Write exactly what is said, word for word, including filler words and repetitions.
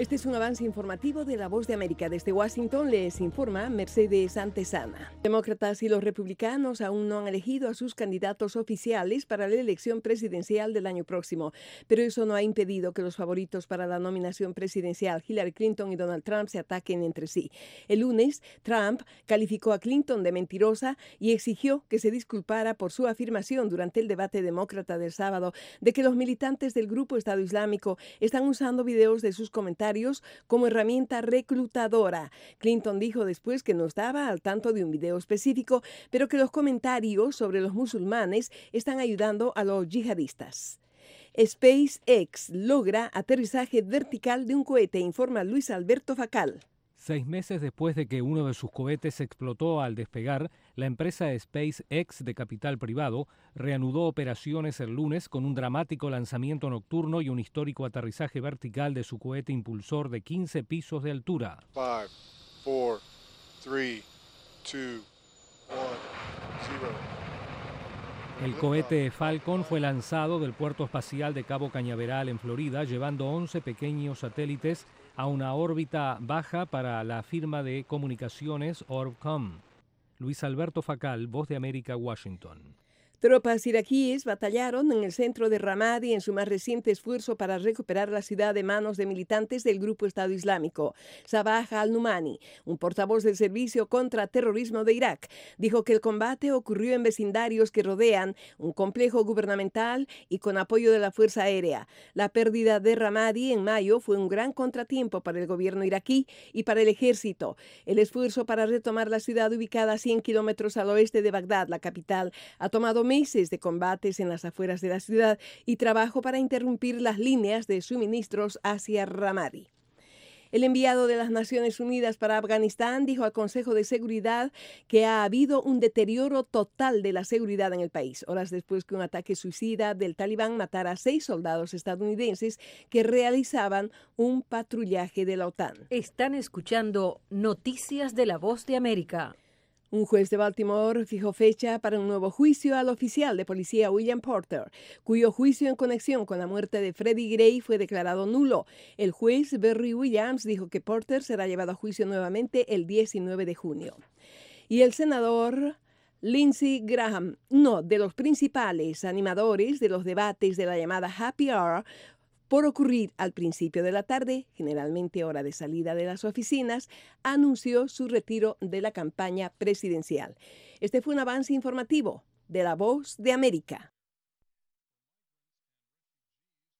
Este es un avance informativo de La Voz de América. Desde Washington les informa Mercedes Antesana. Demócratas y los republicanos aún no han elegido a sus candidatos oficiales para la elección presidencial del año próximo, pero eso no ha impedido que los favoritos para la nominación presidencial, Hillary Clinton y Donald Trump, se ataquen entre sí. El lunes, Trump calificó a Clinton de mentirosa y exigió que se disculpara por su afirmación durante el debate demócrata del sábado de que los militantes del grupo Estado Islámico están usando videos de sus comentarios como herramienta reclutadora. Clinton dijo después que no estaba al tanto de un video específico, pero que los comentarios sobre los musulmanes están ayudando a los yihadistas. SpaceX logra aterrizaje vertical de un cohete, informa Luis Alberto Facal. Seis meses después de que uno de sus cohetes explotó al despegar, la empresa SpaceX de capital privado reanudó operaciones el lunes con un dramático lanzamiento nocturno y un histórico aterrizaje vertical de su cohete impulsor de quince pisos de altura. five, cuatro, tres, dos, uno, cero. El cohete Falcon fue lanzado del puerto espacial de Cabo Cañaveral en Florida, llevando once pequeños satélites a una órbita baja para la firma de comunicaciones Orbcomm. Luis Alberto Facal, Voz de América, Washington. Tropas iraquíes batallaron en el centro de Ramadi en su más reciente esfuerzo para recuperar la ciudad de manos de militantes del grupo Estado Islámico. Sabah al-Numani, un portavoz del Servicio contra Terrorismo de Irak, dijo que el combate ocurrió en vecindarios que rodean un complejo gubernamental y con apoyo de la Fuerza Aérea. La pérdida de Ramadi en mayo fue un gran contratiempo para el gobierno iraquí y para el ejército. El esfuerzo para retomar la ciudad ubicada a cien kilómetros al oeste de Bagdad, la capital, ha tomado meses de combates en las afueras de la ciudad y trabajo para interrumpir las líneas de suministros hacia Ramadi. El enviado de las Naciones Unidas para Afganistán dijo al Consejo de Seguridad que ha habido un deterioro total de la seguridad en el país, horas después que un ataque suicida del Talibán matara a seis soldados estadounidenses que realizaban un patrullaje de la OTAN. Están escuchando Noticias de La Voz de América. Un juez de Baltimore fijó fecha para un nuevo juicio al oficial de policía William Porter, cuyo juicio en conexión con la muerte de Freddie Gray fue declarado nulo. El juez Barry Williams dijo que Porter será llevado a juicio nuevamente el diecinueve de junio. Y el senador Lindsey Graham, uno de los principales animadores de los debates de la llamada Happy Hour, por ocurrir al principio de la tarde, generalmente hora de salida de las oficinas, anunció su retiro de la campaña presidencial. Este fue un avance informativo de La Voz de América.